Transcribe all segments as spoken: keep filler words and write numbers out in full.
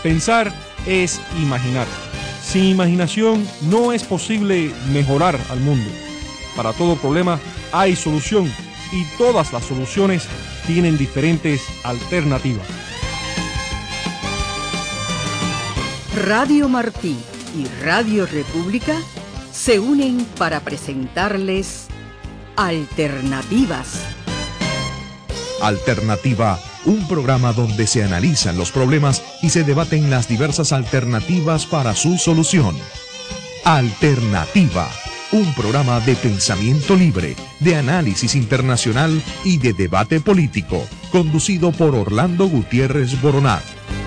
Pensar es imaginar. Sin imaginación no es posible mejorar al mundo. Para todo problema hay solución y todas las soluciones tienen diferentes alternativas. Radio Martí y Radio República se unen para presentarles Alternativas. Alternativa, un programa donde se analizan los problemas y se debaten las diversas alternativas para su solución. Alternativa, un programa de pensamiento libre, de análisis internacional y de debate político, conducido por Orlando Gutiérrez Boronat.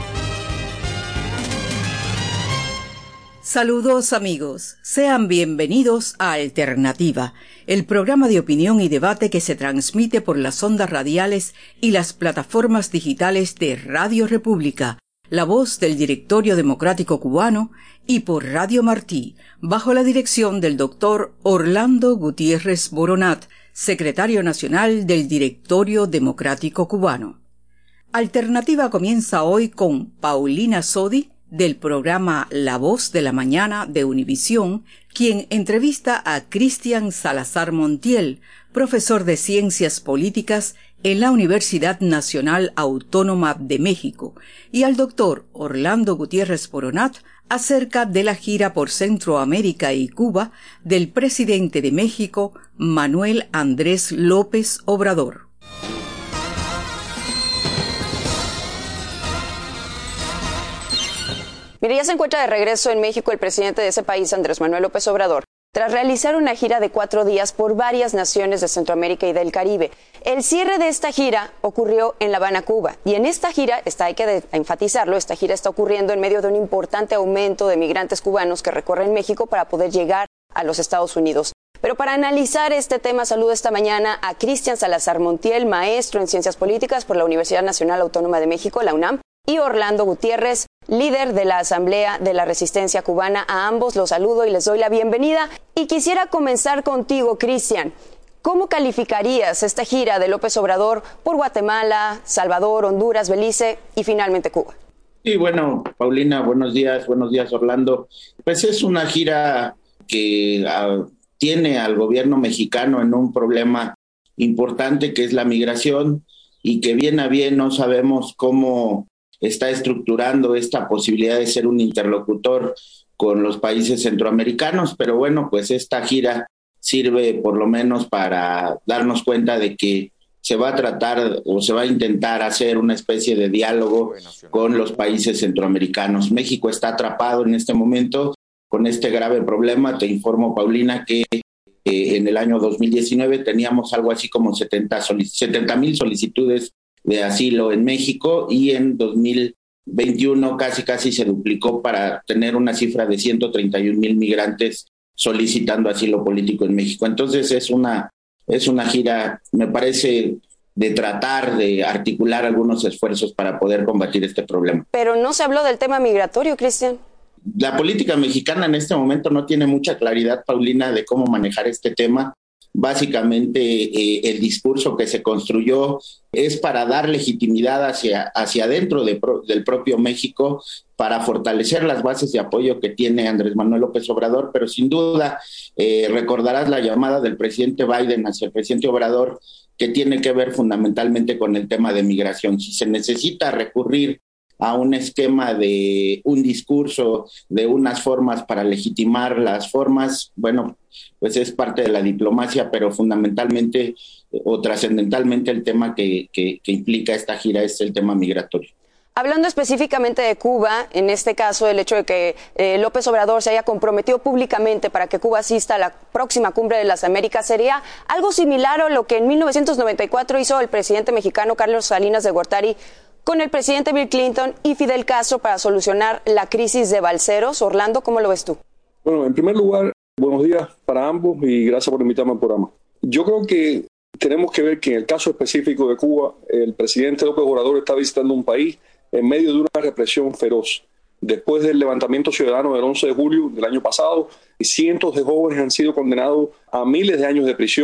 Saludos amigos, sean bienvenidos a Alternativa, el programa de opinión y debate que se transmite por las ondas radiales y las plataformas digitales de Radio República, la voz del Directorio Democrático Cubano, y por Radio Martí, bajo la dirección del doctor Orlando Gutiérrez Boronat, secretario nacional del Directorio Democrático Cubano. Alternativa comienza hoy con Paulina Sodi, del programa La Voz de la Mañana de Univisión, quien entrevista a Cristian Salazar Montiel, profesor de Ciencias Políticas en la Universidad Nacional Autónoma de México, y al doctor Orlando Gutiérrez Boronat acerca de la gira por Centroamérica y Cuba del presidente de México, Manuel Andrés López Obrador. Mire, ya se encuentra de regreso en México el presidente de ese país, Andrés Manuel López Obrador, tras realizar una gira de cuatro días por varias naciones de Centroamérica y del Caribe. El cierre de esta gira ocurrió en La Habana, Cuba, y en esta gira, está, hay que de, enfatizarlo, esta gira está ocurriendo en medio de un importante aumento de migrantes cubanos que recorren México para poder llegar a los Estados Unidos. Pero para analizar este tema, saludo esta mañana a Cristian Salazar Montiel, maestro en Ciencias Políticas por la Universidad Nacional Autónoma de México, la UNAM, y Orlando Gutiérrez, líder de la Asamblea de la Resistencia Cubana. A ambos los saludo y les doy la bienvenida. Y quisiera comenzar contigo, Cristian. ¿Cómo calificarías esta gira de López Obrador por Guatemala, Salvador, Honduras, Belice y finalmente Cuba? Sí, bueno, Paulina, buenos días, buenos días, Orlando. Pues es una gira que uh, tiene al gobierno mexicano en un problema importante que es la migración y que bien a bien no sabemos cómo está estructurando esta posibilidad de ser un interlocutor con los países centroamericanos, pero bueno, pues esta gira sirve por lo menos para darnos cuenta de que se va a tratar o se va a intentar hacer una especie de diálogo con los países centroamericanos. México está atrapado en este momento con este grave problema. Te informo, Paulina, que eh, en el año dos mil diecinueve teníamos algo así como setenta mil solicitudes de asilo en México y en dos mil veintiuno casi casi se duplicó para tener una cifra de ciento treinta y un mil migrantes solicitando asilo político en México. Entonces es una, es una gira, me parece, de tratar de articular algunos esfuerzos para poder combatir este problema. Pero no se habló del tema migratorio, Cristian. La política mexicana en este momento no tiene mucha claridad, Paulina, de cómo manejar este tema. Básicamente eh, el discurso que se construyó es para dar legitimidad hacia, hacia adentro de pro, del propio México, para fortalecer las bases de apoyo que tiene Andrés Manuel López Obrador, pero sin duda eh, recordarás la llamada del presidente Biden hacia el presidente Obrador, que tiene que ver fundamentalmente con el tema de migración. Si se necesita recurrir a un esquema de un discurso, de unas formas para legitimar las formas, bueno, pues es parte de la diplomacia, pero fundamentalmente o trascendentalmente el tema que, que, que implica esta gira es el tema migratorio. Hablando específicamente de Cuba, en este caso el hecho de que eh, López Obrador se haya comprometido públicamente para que Cuba asista a la próxima Cumbre de las Américas, ¿sería algo similar a lo que en mil novecientos noventa y cuatro hizo el presidente mexicano Carlos Salinas de Gortari con el presidente Bill Clinton y Fidel Castro para solucionar la crisis de balseros? Orlando, ¿cómo lo ves tú? Bueno, en primer lugar, buenos días para ambos y gracias por invitarme al programa. Yo creo que tenemos que ver que en el caso específico de Cuba, el presidente López Obrador está visitando un país en medio de una represión feroz. Después del levantamiento ciudadano del once de julio del año pasado, cientos de jóvenes han sido condenados a miles de años de prisión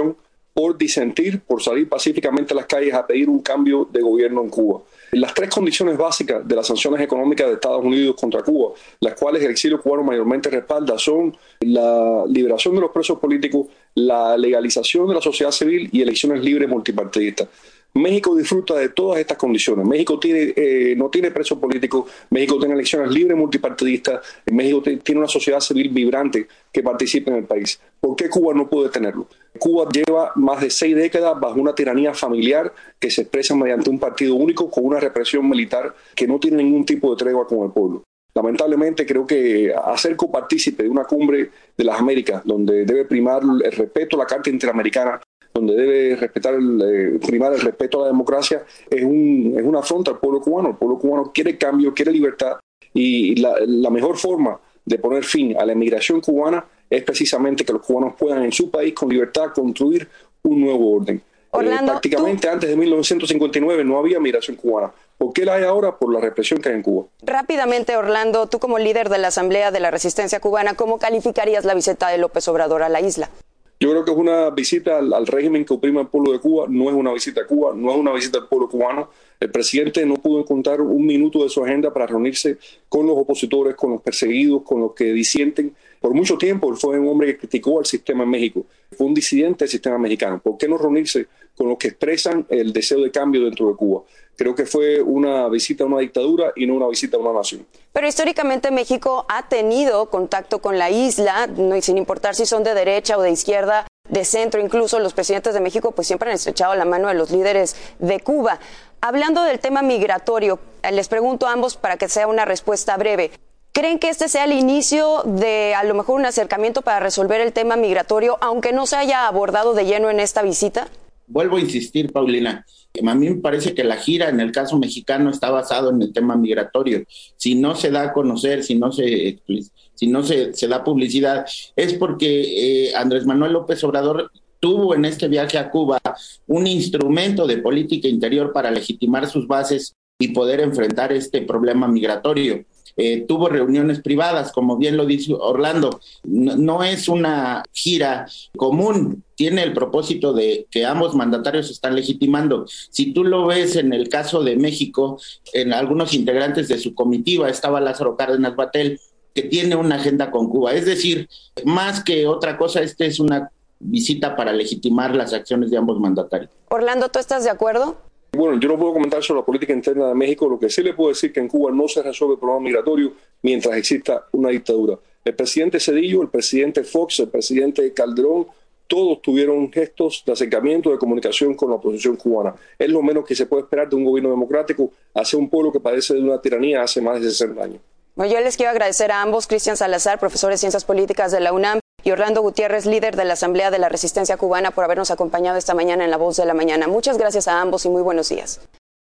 por disentir, por salir pacíficamente a las calles a pedir un cambio de gobierno en Cuba. Las tres condiciones básicas de las sanciones económicas de Estados Unidos contra Cuba, las cuales el exilio cubano mayormente respalda, son la liberación de los presos políticos, la legalización de la sociedad civil y elecciones libres multipartidistas. México disfruta de todas estas condiciones. México tiene, eh, no tiene presos políticos, México tiene elecciones libres multipartidistas, México tiene una sociedad civil vibrante que participa en el país. ¿Por qué Cuba no puede tenerlo? Cuba lleva más de seis décadas bajo una tiranía familiar que se expresa mediante un partido único con una represión militar que no tiene ningún tipo de tregua con el pueblo. Lamentablemente creo que hacer copartícipe de una cumbre de las Américas donde debe primar el respeto a la Carta Interamericana, donde debe respetar el, eh, primar el respeto a la democracia, es, un, es una afronta al pueblo cubano. El pueblo cubano quiere cambio, quiere libertad, y la, la mejor forma de poner fin a la emigración cubana es precisamente que los cubanos puedan en su país con libertad construir un nuevo orden. Orlando, eh, prácticamente tú... antes de mil novecientos cincuenta y nueve no había migración cubana. ¿Por qué la hay ahora? Por la represión que hay en Cuba. Rápidamente, Orlando, tú como líder de la Asamblea de la Resistencia Cubana, ¿cómo calificarías la visita de López Obrador a la isla? Yo creo que es una visita al, al régimen que oprime al pueblo de Cuba, no es una visita a Cuba, no es una visita al pueblo cubano. El presidente no pudo encontrar un minuto de su agenda para reunirse con los opositores, con los perseguidos, con los que disienten. Por mucho tiempo él fue un hombre que criticó al sistema en México, fue un disidente del sistema mexicano. ¿Por qué no reunirse con los que expresan el deseo de cambio dentro de Cuba? Creo que fue una visita a una dictadura y no una visita a una nación. Pero históricamente México ha tenido contacto con la isla, no, sin importar si son de derecha o de izquierda, de centro, incluso los presidentes de México pues siempre han estrechado la mano de los líderes de Cuba. Hablando del tema migratorio, les pregunto a ambos para que sea una respuesta breve. ¿Creen que este sea el inicio de a lo mejor un acercamiento para resolver el tema migratorio, aunque no se haya abordado de lleno en esta visita? Vuelvo a insistir, Paulina. A mí me parece que la gira en el caso mexicano está basado en el tema migratorio. Si no se da a conocer, si no se, si no se, se da publicidad, es porque eh, Andrés Manuel López Obrador tuvo en este viaje a Cuba un instrumento de política interior para legitimar sus bases y poder enfrentar este problema migratorio. Eh, tuvo reuniones privadas, como bien lo dice Orlando. No, no es una gira común, tiene el propósito de que ambos mandatarios están legitimando. Si tú lo ves en el caso de México, en algunos integrantes de su comitiva, estaba Lázaro Cárdenas Batel, que tiene una agenda con Cuba. Es decir, más que otra cosa, esta es una visita para legitimar las acciones de ambos mandatarios. Orlando, ¿tú estás de acuerdo? Bueno, yo no puedo comentar sobre la política interna de México. Lo que sí le puedo decir es que en Cuba no se resuelve el problema migratorio mientras exista una dictadura. El presidente Zedillo, el presidente Fox, el presidente Calderón, todos tuvieron gestos de acercamiento, de comunicación con la oposición cubana. Es lo menos que se puede esperar de un gobierno democrático hacia un pueblo que padece de una tiranía hace más de sesenta años. Bueno, yo les quiero agradecer a ambos, Cristian Salazar, profesor de Ciencias Políticas de la UNAM, y Orlando Gutiérrez, líder de la Asamblea de la Resistencia Cubana, por habernos acompañado esta mañana en La Voz de la Mañana. Muchas gracias a ambos y muy buenos días.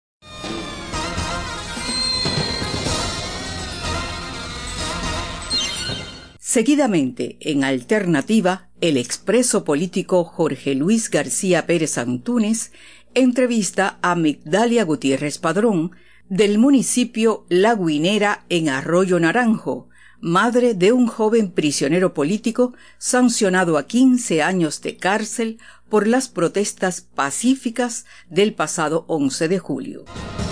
Seguidamente, en Alternativa, el expreso político Jorge Luis García Pérez Antúnez entrevista a Migdalia Gutiérrez Padrón, del municipio La Guinera en Arroyo Naranjo, madre de un joven prisionero político sancionado a quince años de cárcel por las protestas pacíficas del pasado once de julio.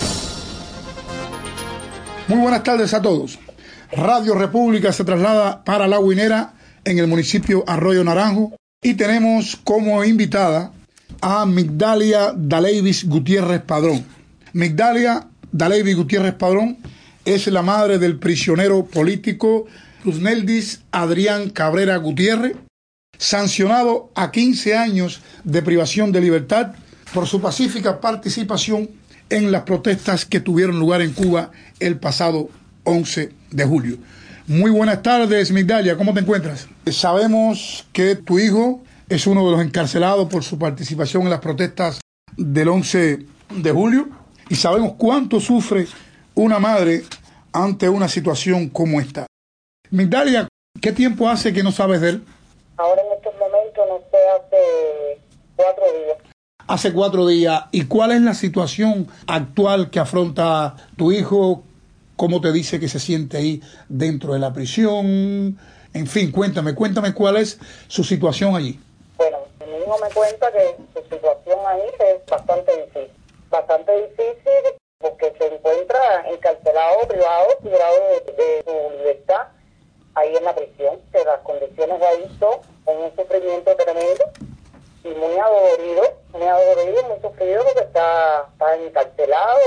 Muy buenas tardes a todos. Radio República se traslada para La Guinera en el municipio Arroyo Naranjo y tenemos como invitada a Migdalia Daleivis Gutiérrez Padrón. Migdalia Daleivis Gutiérrez Padrón es la madre del prisionero político Rusneldis Adrián Cabrera Gutiérrez, sancionado a quince años de privación de libertad por su pacífica participación en las protestas que tuvieron lugar en Cuba el pasado once de julio. Muy buenas tardes, Migdalia, ¿cómo te encuentras? Sabemos que tu hijo es uno de los encarcelados por su participación en las protestas del once de julio y sabemos cuánto sufre una madre ante una situación como esta. Migdalia, ¿qué tiempo hace que no sabes de él? Ahora en estos momentos, no sé, hace cuatro días. Hace cuatro días. ¿Y cuál es la situación actual que afronta tu hijo? ¿Cómo te dice que se siente ahí dentro de la prisión? En fin, cuéntame, cuéntame cuál es su situación allí. Bueno, mi hijo hijo me cuenta que su situación ahí es bastante difícil, bastante difícil porque se encuentra encarcelado, privado, privado de, de su libertad ahí en la prisión, que las condiciones de ahí son con un sufrimiento tremendo y muy adolorido, muy adolorido, muy sufrido porque está, está encarcelado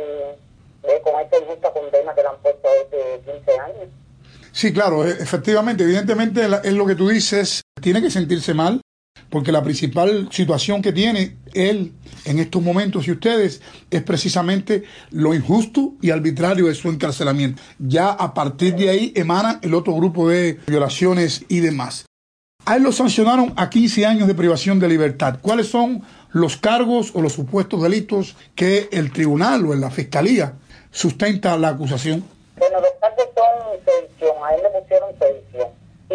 y eh, con esta injusta condena que le han puesto desde quince años. Sí, claro, efectivamente, evidentemente es lo que tú dices, tiene que sentirse mal, porque la principal situación que tiene él en estos momentos y ustedes es precisamente lo injusto y arbitrario de su encarcelamiento. Ya a partir de ahí emana el otro grupo de violaciones y demás. A él lo sancionaron a quince años de privación de libertad. ¿Cuáles son los cargos o los supuestos delitos que el tribunal o en la fiscalía sustenta la acusación? Bueno, los cargos son sedición, a él le pusieron sedición.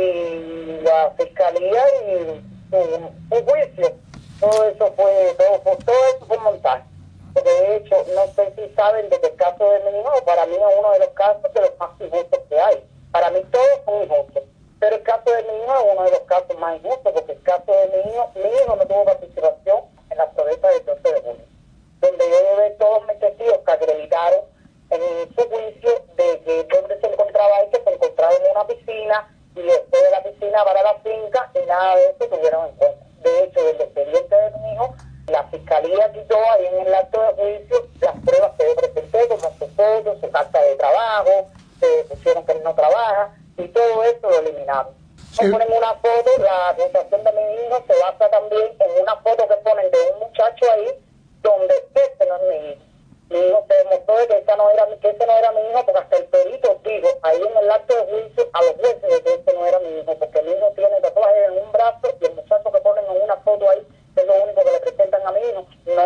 Y la fiscalía y su, su juicio, todo eso fue, todo, todo eso fue montaje. Porque de hecho, no sé si saben de que el caso de mi hijo, para mí es uno de los casos de los más injustos que hay. Para mí todos son injustos. Pero el caso de mi hijo es uno de los casos más injustos, porque el caso de mi hijo, mi hijo no tuvo participación en la protesta del doce de junio, donde yo llevé todos mis testigos que acreditaron en su juicio de que donde se encontraba él, que se encontraba en una piscina, y después de la piscina para la finca, y nada de eso tuvieron en cuenta. De hecho, del expediente de mi hijo, la fiscalía quitó ahí en el acto de juicio las pruebas que yo presenté, como su foto, su carta de trabajo, se pusieron que él no trabaja, y todo eso lo eliminaron. Sí. No ponen una foto, la acusación de mi hijo se basa también en una foto que ponen de un muchacho ahí, donde este no es mi hijo. Mi hijo se demostró de que, esa no era, que ese no era mi hijo, porque hasta el perito dijo ahí en el acto de juicio a los jueces de que ese no era mi hijo, porque mi hijo tiene tatuajes en un brazo y el muchacho que ponen en una foto ahí, que es lo único que le presentan a mi hijo, no,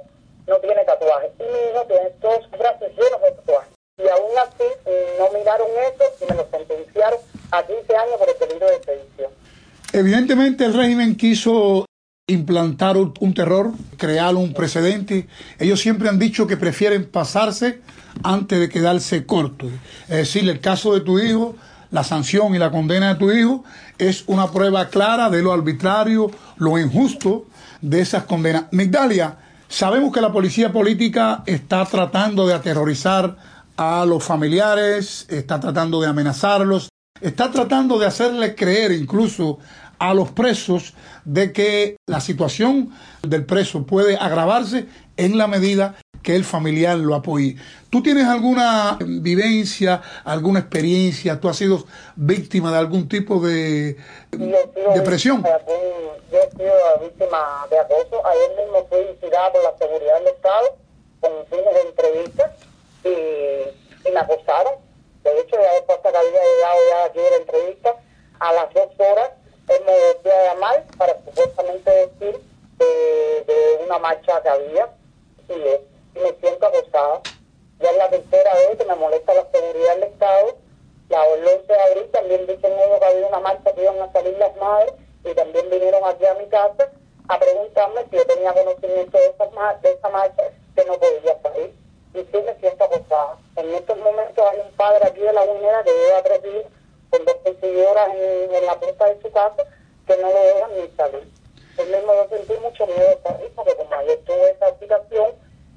no tiene tatuajes. Y mi hijo tiene todos sus brazos llenos de tatuajes. Y aún así no miraron eso y me lo sentenciaron a quince años por el delito de sedición. Evidentemente el régimen quiso implantar un terror, crear un precedente. Ellos siempre han dicho que prefieren pasarse antes de quedarse cortos. Es decir, el caso de tu hijo, la sanción y la condena de tu hijo es una prueba clara de lo arbitrario, lo injusto de esas condenas. Migdalia, sabemos que la policía política está tratando de aterrorizar a los familiares, está tratando de amenazarlos, está tratando de hacerles creer incluso a los presos de que la situación del preso puede agravarse en la medida que el familiar lo apoye. ¿Tú tienes alguna vivencia, alguna experiencia? ¿Tú has sido víctima de algún tipo de, de presión? Yo he sido víctima de acoso. Ayer mismo fui citada por la seguridad del Estado con fines de entrevistas y, y me acosaron. De hecho, ya después que había llegado ya aquí de la entrevista, a las dos horas él me volvió a llamar para supuestamente decir de, de una marcha que había y, y me siento acosada. Ya es la tercera vez que me molesta la seguridad del Estado. La el once de abril también dicen ellos que había una marcha que iban a salir las madres y también vinieron aquí a mi casa a preguntarme si yo tenía conocimiento de esa, de esa marcha, que no podía salir. Y sí me siento acosada. En estos momentos hay un padre aquí de La Guinera que lleva tres días con dos perseguidoras en, en la puerta de su casa que no lo dejan ni salir. Yo mismo yo sentí mucho miedo de salir, porque como ayer tuve esa aplicación,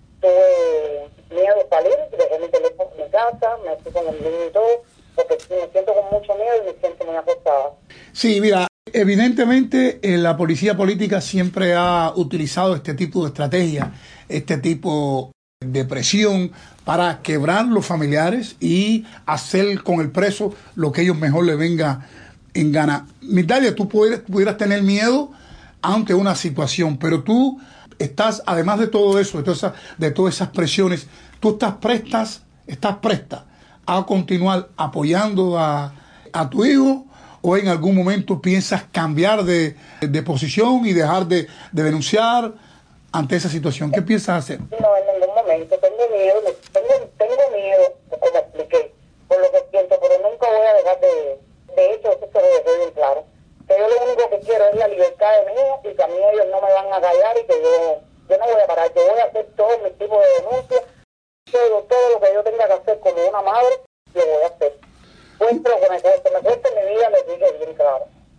tuve miedo de salir, dejé mi teléfono en mi casa, me fui con el niño y todo, porque me siento con mucho miedo y me siento muy acostada. Sí, mira, evidentemente eh, la policía política siempre ha utilizado este tipo de estrategia, este tipo de presión para quebrar los familiares y hacer con el preso lo que ellos mejor le venga en gana. Migdalia, tú pudieras, pudieras tener miedo ante una situación, pero tú estás, además de todo eso, de todas esas, de todas esas presiones, tú estás prestas, estás presta a continuar apoyando a, a tu hijo, o en algún momento piensas cambiar de, de posición y dejar de, de denunciar ante esa situación. ¿Qué piensas hacer? No, en ningún momento. Tengo miedo, tengo, tengo miedo, como expliqué, por lo que siento, pero nunca voy a dejar de... De hecho, eso se lo dejé bien claro. Que yo lo único que quiero es la libertad de mi hijo y que a mí ellos no me van a callar y que yo, yo no voy a parar. Yo voy a hacer todo mi tipo de denuncia, todo, todo lo que yo tenga que hacer como una madre, lo voy a hacer. Cueste lo que me cueste, me cueste mi vida, le dije bien claro. Que la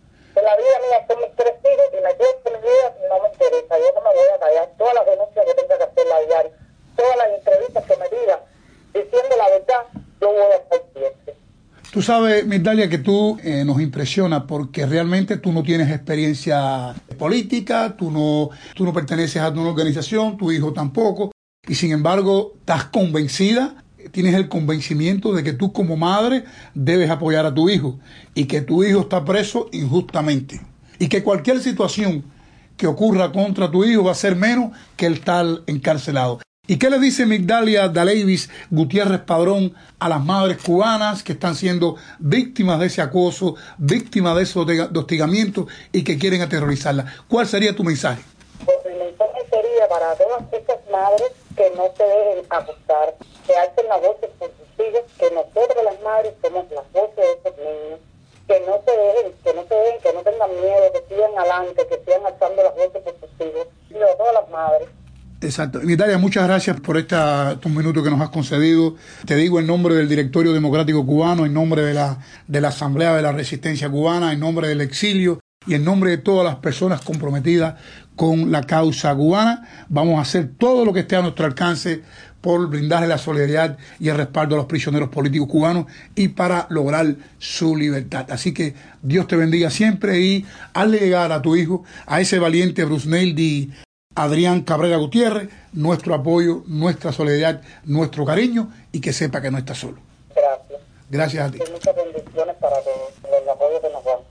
la vida mía son mis tres hijos y me cuesta mi vida, no me interesa, yo no me voy a callar. Todas las denuncias que tenga que hacer a diario, todas las entrevistas que me digan, diciendo la verdad, yo voy a estar siempre. Tú sabes, Migdalia, que tú eh, nos impresionas porque realmente tú no tienes experiencia política, tú no, tú no perteneces a una organización, tu hijo tampoco, y sin embargo estás convencida, tienes el convencimiento de que tú como madre debes apoyar a tu hijo y que tu hijo está preso injustamente y que cualquier situación que ocurra contra tu hijo va a ser menos que el tal encarcelado. ¿Y qué le dice Migdalia Daleivis Gutiérrez Padrón a las madres cubanas que están siendo víctimas de ese acoso, víctimas de esos de hostigamiento y que quieren aterrorizarlas? ¿Cuál sería tu mensaje? Pues mi mensaje sería para todas esas madres que no se dejen acusar, que alcen las voces por sus hijos, que nosotros las madres somos las voces de esos niños, que no se dejen, que no se dejen, que no tengan miedo, que sigan adelante, que sigan alzando las voces por sus hijos, y a todas las madres. Exacto. Migdalia, muchas gracias por esta, estos minutos que nos has concedido. Te digo en nombre del Directorio Democrático Cubano, en nombre de la, de la Asamblea de la Resistencia Cubana, en nombre del exilio y en nombre de todas las personas comprometidas con la causa cubana. Vamos a hacer todo lo que esté a nuestro alcance por brindarle la solidaridad y el respaldo a los prisioneros políticos cubanos y para lograr su libertad. Así que Dios te bendiga siempre y hazle llegar a tu hijo, a ese valiente Brusneldi Adrián Cabrera Gutiérrez, nuestro apoyo, nuestra solidaridad, nuestro cariño y que sepa que no está solo. Gracias. Gracias a ti. Y muchas bendiciones para todos, el apoyo que nos dan.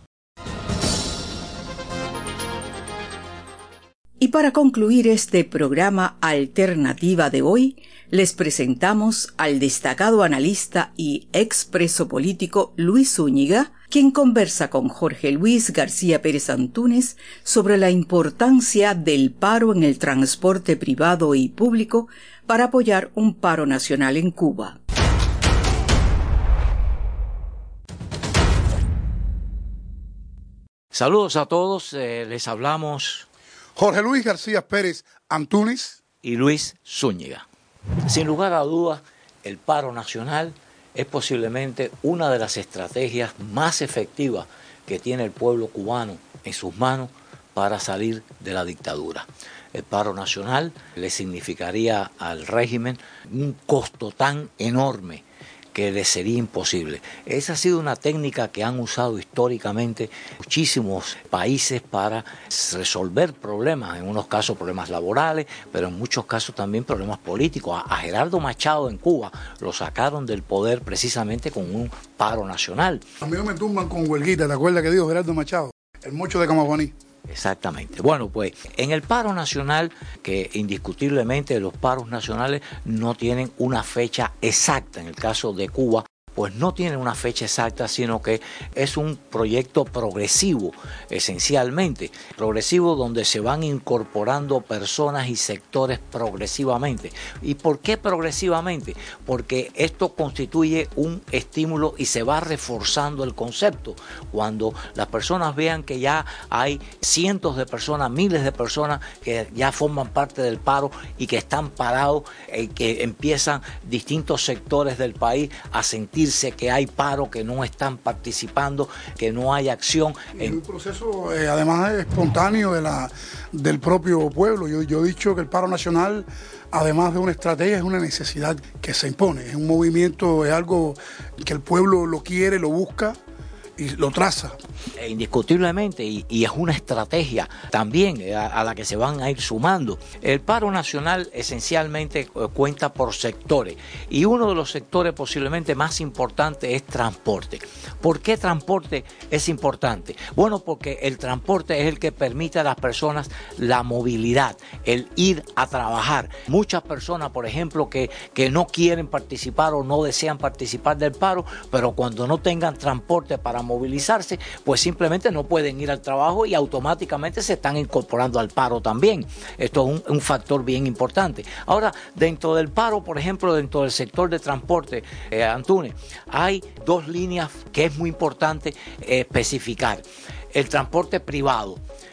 Y para concluir este programa Alternativa de hoy, les presentamos al destacado analista y expreso político Luis Zúñiga, quien conversa con Jorge Luis García Pérez Antúnez sobre la importancia del paro en el transporte privado y público para apoyar un paro nacional en Cuba. Saludos a todos, eh, les hablamos Jorge Luis García Pérez Antúnez y Luis Zúñiga. Sin lugar a dudas, el paro nacional es posiblemente una de las estrategias más efectivas que tiene el pueblo cubano en sus manos para salir de la dictadura. El paro nacional le significaría al régimen un costo tan enorme que le sería imposible. Esa ha sido una técnica que han usado históricamente muchísimos países para resolver problemas, en unos casos problemas laborales, pero en muchos casos también problemas políticos. A Gerardo Machado en Cuba lo sacaron del poder precisamente con un paro nacional. A mí no me tumban con huelguita, ¿te acuerdas que dijo Gerardo Machado? El mocho de Camaguaní. Exactamente. Bueno, pues en el paro nacional, que indiscutiblemente los paros nacionales no tienen una fecha exacta, en el caso de Cuba, pues no tiene una fecha exacta, sino que es un proyecto progresivo, esencialmente. Progresivo donde se van incorporando personas y sectores progresivamente. ¿Y por qué progresivamente? Porque esto constituye un estímulo y se va reforzando el concepto. Cuando las personas vean que ya hay cientos de personas, miles de personas que ya forman parte del paro y que están parados, y que empiezan distintos sectores del país a sentir que hay paro, que no están participando, que no hay acción. En, en un proceso, eh, además, espontáneo de la, del propio pueblo. Yo, yo he dicho que el paro nacional, además de una estrategia, es una necesidad que se impone. Es un movimiento, es algo que el pueblo lo quiere, lo busca y lo traza. Indiscutiblemente, y, y es una estrategia también a, a la que se van a ir sumando. El paro nacional esencialmente eh, cuenta por sectores, y uno de los sectores posiblemente más importantes es transporte. ¿Por qué transporte es importante? Bueno, porque el transporte es el que permite a las personas la movilidad, el ir a trabajar. Muchas personas, por ejemplo, que, que no quieren participar o no desean participar del paro, pero cuando no tengan transporte para movilizarse, pues simplemente no pueden ir al trabajo y automáticamente se están incorporando al paro también. Esto es un, un factor bien importante. Ahora, dentro del paro, por ejemplo, dentro del sector de transporte, eh, Antúnez, hay dos líneas que es muy importante eh, especificar. El transporte privado.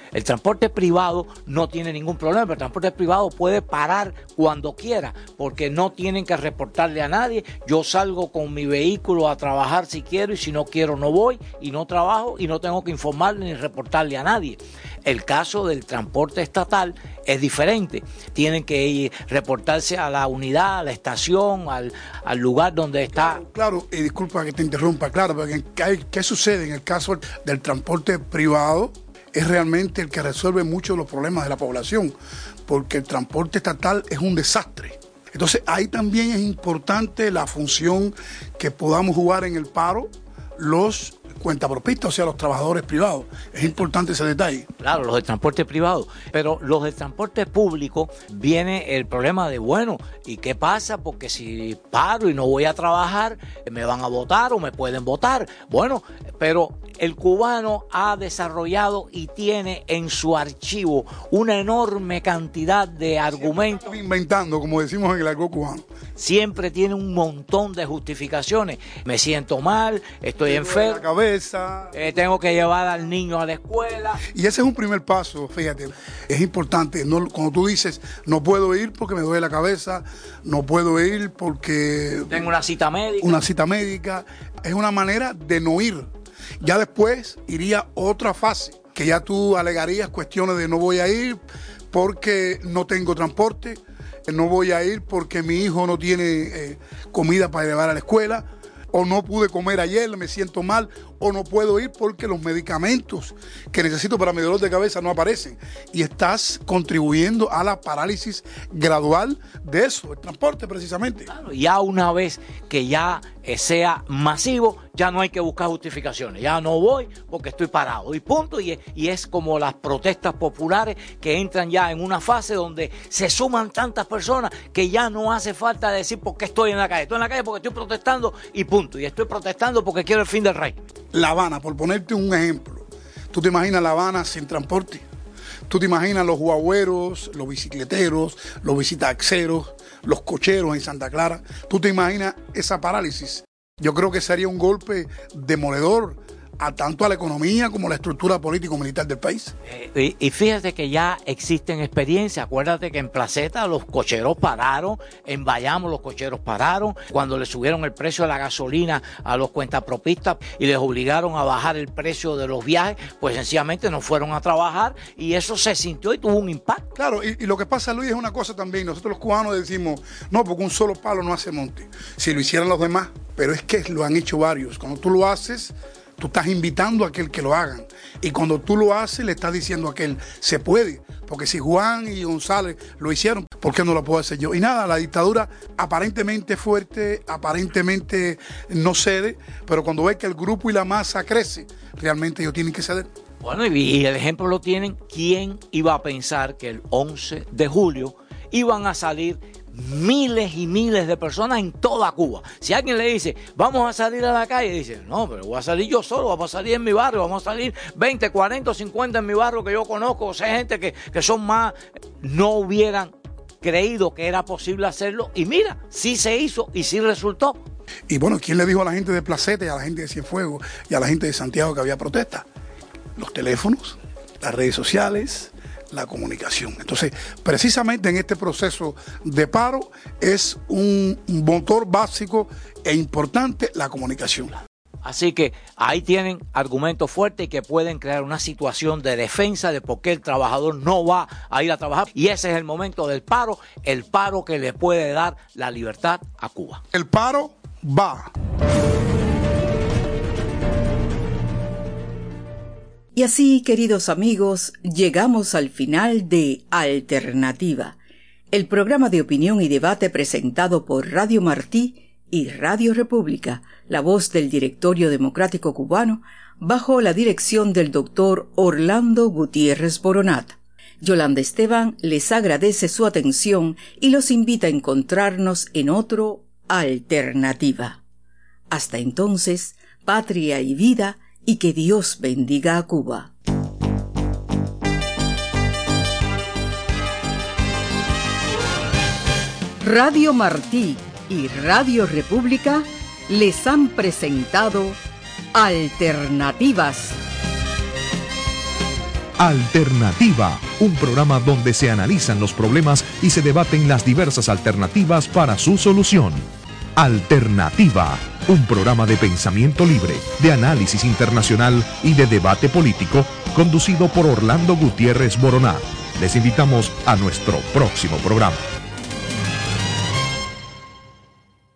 El transporte privado no tiene ningún problema, pero el transporte privado puede parar cuando quiera, porque no tienen que reportarle a nadie. Yo salgo con mi vehículo a trabajar si quiero, y si no quiero no voy y no trabajo y no tengo que informarle ni reportarle a nadie. El caso del transporte estatal es diferente. Tienen que ir, reportarse a la unidad, a la estación, al, al lugar donde está. Claro, claro, y disculpa que te interrumpa, claro, porque ¿qué, qué sucede en el caso del transporte privado? Es realmente el que resuelve muchos de los problemas de la población, porque el transporte estatal es un desastre. Entonces ahí también es importante la función que podamos jugar en el paro los cuentapropistas, o sea, los trabajadores privados. Es importante ese detalle. Claro, los de transporte privado, pero los de transporte público viene el problema de, bueno, ¿y qué pasa? Porque si paro y no voy a trabajar, me van a votar o me pueden votar. Bueno, pero el cubano ha desarrollado y tiene en su archivo una enorme cantidad de argumentos. Estamos inventando, como decimos en el argot cubano. Siempre tiene un montón de justificaciones. Me siento mal, estoy enfermo, la cabeza, eh, tengo que llevar al niño a la escuela. Y ese es un primer paso, fíjate. Es importante, no, cuando tú dices, no puedo ir porque me duele la cabeza, no puedo ir porque tengo una cita médica. Una cita médica, es una manera de no ir. Ya después iría otra fase, que ya tú alegarías cuestiones de no voy a ir porque no tengo transporte, no voy a ir porque mi hijo no tiene eh, comida para llevar a la escuela, o no pude comer ayer, me siento mal, o no puedo ir porque los medicamentos que necesito para mi dolor de cabeza no aparecen. Y estás contribuyendo a la parálisis gradual de eso, el transporte precisamente. Claro, ya una vez que ya eh, sea masivo, ya no hay que buscar justificaciones. Ya no voy porque estoy parado y punto. Y, y es como las protestas populares que entran ya en una fase donde se suman tantas personas que ya no hace falta decir por qué estoy en la calle. Estoy en la calle porque estoy protestando y punto. Y estoy protestando porque quiero el fin del régimen. La Habana, por ponerte un ejemplo, tú te imaginas La Habana sin transporte, tú te imaginas los guagüeros, los bicicleteros, los visitaxeros, los cocheros en Santa Clara, tú te imaginas esa parálisis. Yo creo que sería un golpe demoledor a tanto a la economía como a la estructura político-militar del país. Eh, y, y fíjate que ya existen experiencias. Acuérdate que en Placeta los cocheros pararon, en Bayamo los cocheros pararon, cuando le subieron el precio de la gasolina a los cuentapropistas y les obligaron a bajar el precio de los viajes, pues sencillamente no fueron a trabajar y eso se sintió y tuvo un impacto. Claro, y, y lo que pasa, Luis, es una cosa también. Nosotros los cubanos decimos, no, porque un solo palo no hace monte. Si lo hicieran los demás, pero es que lo han hecho varios. Cuando tú lo haces, tú estás invitando a aquel que lo hagan. Y cuando tú lo haces, le estás diciendo a aquel, se puede. Porque si Juan y González lo hicieron, ¿por qué no lo puedo hacer yo? Y nada, la dictadura aparentemente fuerte, aparentemente no cede, pero cuando ve que el grupo y la masa crece, realmente ellos tienen que ceder. Bueno, y el ejemplo lo tienen. ¿Quién iba a pensar que el once de julio iban a salir miles y miles de personas en toda Cuba? Si alguien le dice, vamos a salir a la calle, dice, no, pero voy a salir yo solo, vamos a salir en mi barrio, vamos a salir veinte, cuarenta o cincuenta en mi barrio que yo conozco, o sea, gente que, que son más, no hubieran creído que era posible hacerlo, y mira, sí se hizo y sí resultó. Y bueno, ¿quién le dijo a la gente de Placete, y a la gente de Cienfuegos y a la gente de Santiago que había protesta? Los teléfonos, las redes sociales, la comunicación. Entonces, precisamente en este proceso de paro es un motor básico e importante la comunicación. Así que ahí tienen argumentos fuertes que pueden crear una situación de defensa de por qué el trabajador no va a ir a trabajar. Y ese es el momento del paro, el paro que le puede dar la libertad a Cuba. El paro va. Y así, queridos amigos, llegamos al final de Alternativa, el programa de opinión y debate presentado por Radio Martí y Radio República, la voz del Directorio Democrático Cubano, bajo la dirección del doctor Orlando Gutiérrez Boronat. Yolanda Esteban les agradece su atención y los invita a encontrarnos en otro Alternativa. Hasta entonces, patria y vida, y que Dios bendiga a Cuba. Radio Martí y Radio República les han presentado Alternativas. Alternativa, un programa donde se analizan los problemas y se debaten las diversas alternativas para su solución. Alternativa, un programa de pensamiento libre, de análisis internacional y de debate político, conducido por Orlando Gutiérrez Boroná. Les invitamos a nuestro próximo programa.